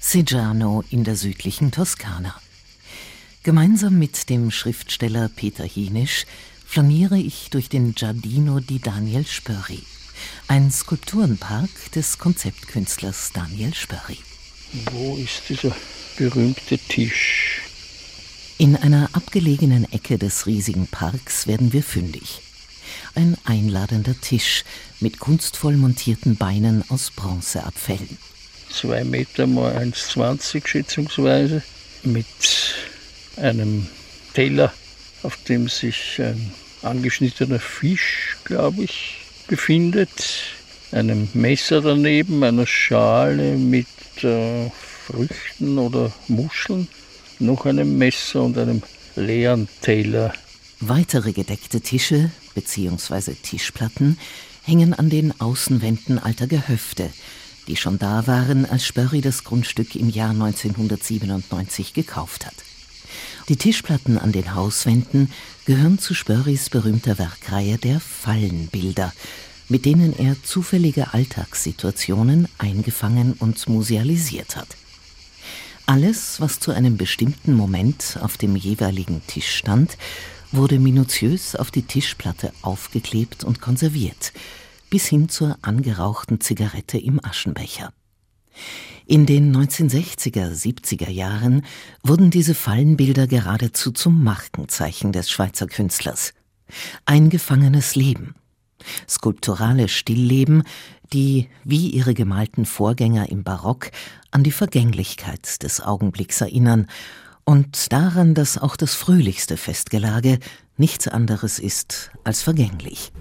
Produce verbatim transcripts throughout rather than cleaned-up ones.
Seggiano in der südlichen Toskana. Gemeinsam mit dem Schriftsteller Peter Hienisch flaniere ich durch den Giardino di Daniel Spörri, ein Skulpturenpark des Konzeptkünstlers Daniel Spörri. Wo ist dieser berühmte Tisch? In einer abgelegenen Ecke des riesigen Parks werden wir fündig. Ein einladender Tisch mit kunstvoll montierten Beinen aus Bronzeabfällen. Zwei Meter mal eins Komma zwanzig schätzungsweise, mit einem Teller, auf dem sich ein angeschnittener Fisch, glaube ich, befindet, einem Messer daneben, einer Schale mit äh, Früchten oder Muscheln, noch einem Messer und einem leeren Teller. Weitere gedeckte Tische bzw. Tischplatten hängen an den Außenwänden alter Gehöfte, die schon da waren, als Spörri das Grundstück im Jahr neunzehnhundertsiebenundneunzig gekauft hat. Die Tischplatten an den Hauswänden gehören zu Spörris berühmter Werkreihe der Fallenbilder, mit denen er zufällige Alltagssituationen eingefangen und musealisiert hat. Alles, was zu einem bestimmten Moment auf dem jeweiligen Tisch stand, wurde minutiös auf die Tischplatte aufgeklebt und konserviert, bis hin zur angerauchten Zigarette im Aschenbecher. In den neunzehnhundertsechziger, siebziger Jahren wurden diese Fallenbilder geradezu zum Markenzeichen des Schweizer Künstlers. Eingefangenes Leben, skulpturale Stillleben, die, wie ihre gemalten Vorgänger im Barock, an die Vergänglichkeit des Augenblicks erinnern und daran, dass auch das fröhlichste Festgelage nichts anderes ist als vergänglich.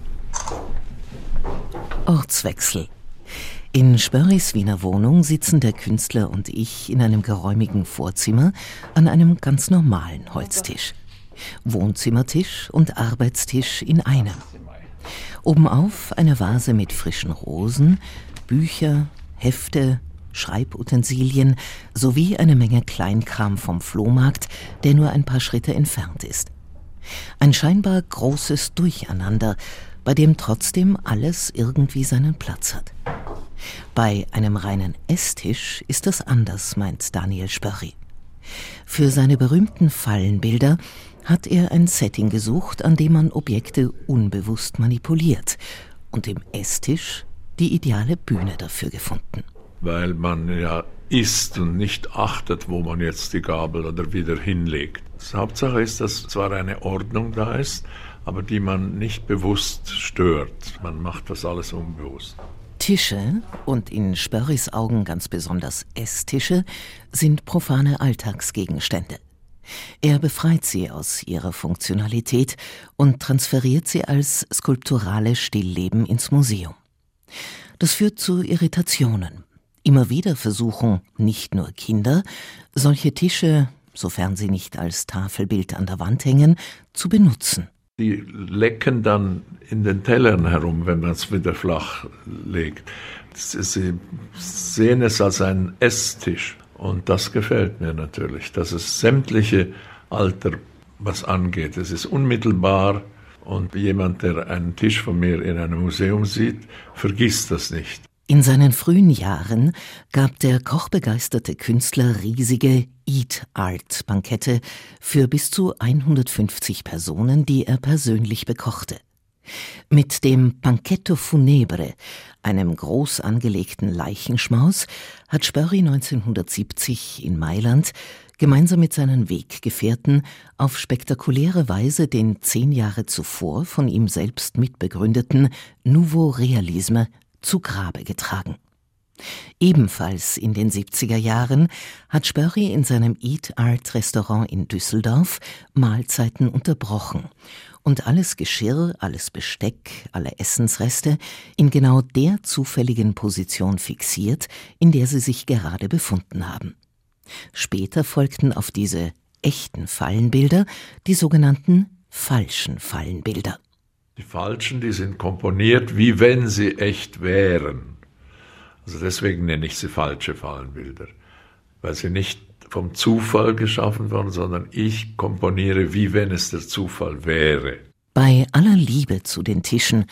Ortswechsel. In Spörris Wiener Wohnung sitzen der Künstler und ich in einem geräumigen Vorzimmer an einem ganz normalen Holztisch. Wohnzimmertisch und Arbeitstisch in einem. Obenauf eine Vase mit frischen Rosen, Bücher, Hefte, Schreibutensilien sowie eine Menge Kleinkram vom Flohmarkt, der nur ein paar Schritte entfernt ist. Ein scheinbar großes Durcheinander, bei dem trotzdem alles irgendwie seinen Platz hat. Bei einem reinen Esstisch ist das anders, meint Daniel Spörri. Für seine berühmten Fallenbilder hat er ein Setting gesucht, an dem man Objekte unbewusst manipuliert, und im Esstisch die ideale Bühne dafür gefunden. Weil man ja isst und nicht achtet, wo man jetzt die Gabel oder wieder hinlegt. Die Hauptsache ist, dass zwar eine Ordnung da ist, aber die man nicht bewusst stört. Man macht das alles unbewusst. Tische, und in Spörris Augen ganz besonders Esstische, sind profane Alltagsgegenstände. Er befreit sie aus ihrer Funktionalität und transferiert sie als skulpturale Stillleben ins Museum. Das führt zu Irritationen. Immer wieder versuchen nicht nur Kinder, solche Tische, sofern sie nicht als Tafelbild an der Wand hängen, zu benutzen. Die lecken dann in den Tellern herum, wenn man es wieder flach legt. Sie sehen es als einen Esstisch. Und das gefällt mir natürlich, dass es sämtliche Alter was angeht. Es ist unmittelbar und jemand, der einen Tisch von mir in einem Museum sieht, vergisst das nicht. In seinen frühen Jahren gab der kochbegeisterte Künstler riesige Eat-Art-Bankette für bis zu hundertfünfzig Personen, die er persönlich bekochte. Mit dem Banchetto Funebre, einem groß angelegten Leichenschmaus, hat Spörri neunzehnhundertsiebzig in Mailand gemeinsam mit seinen Weggefährten auf spektakuläre Weise den zehn Jahre zuvor von ihm selbst mitbegründeten Nouveau Realisme zu Grabe getragen. Ebenfalls in den siebziger Jahren hat Spörri in seinem Eat-Art-Restaurant in Düsseldorf Mahlzeiten unterbrochen und alles Geschirr, alles Besteck, alle Essensreste in genau der zufälligen Position fixiert, in der sie sich gerade befunden haben. Später folgten auf diese echten Fallenbilder die sogenannten falschen Fallenbilder. Die falschen, die sind komponiert, wie wenn sie echt wären. Also deswegen nenne ich sie falsche Fallenbilder, weil sie nicht vom Zufall geschaffen wurden, sondern ich komponiere, wie wenn es der Zufall wäre. Bei aller Liebe zu den Tischen,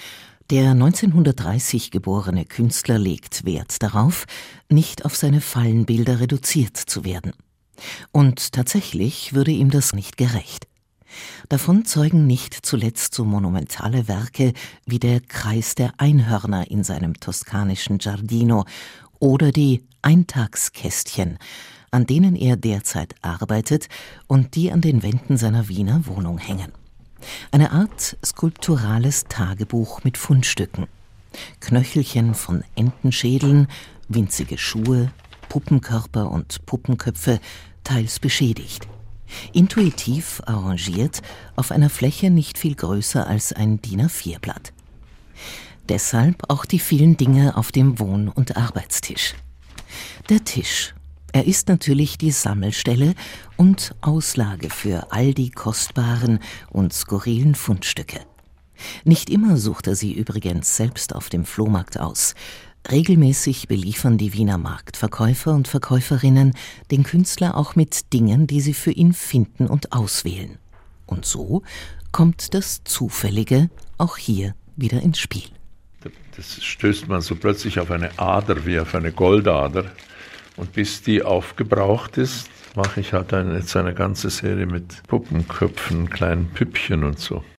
Der neunzehnhundertdreißig geborene Künstler legt Wert darauf, nicht auf seine Fallenbilder reduziert zu werden. Und tatsächlich würde ihm das nicht gerecht. Davon zeugen nicht zuletzt so monumentale Werke wie der Kreis der Einhörner in seinem toskanischen Giardino oder die Eintagskästchen, an denen er derzeit arbeitet und die an den Wänden seiner Wiener Wohnung hängen. Eine Art skulpturales Tagebuch mit Fundstücken. Knöchelchen von Entenschädeln, winzige Schuhe, Puppenkörper und Puppenköpfe, teils beschädigt. Intuitiv arrangiert auf einer Fläche nicht viel größer als ein D I N A vier Blatt. Deshalb auch die vielen Dinge auf dem Wohn- und Arbeitstisch. Der Tisch. Er ist natürlich die Sammelstelle und Auslage für all die kostbaren und skurrilen Fundstücke. Nicht immer sucht er sie übrigens selbst auf dem Flohmarkt aus. Regelmäßig beliefern die Wiener Marktverkäufer und Verkäuferinnen den Künstler auch mit Dingen, die sie für ihn finden und auswählen. Und so kommt das Zufällige auch hier wieder ins Spiel. Das stößt man so plötzlich auf eine Ader wie auf eine Goldader. Und bis die aufgebraucht ist, mache ich halt eine, jetzt eine ganze Serie mit Puppenköpfen, kleinen Püppchen und so.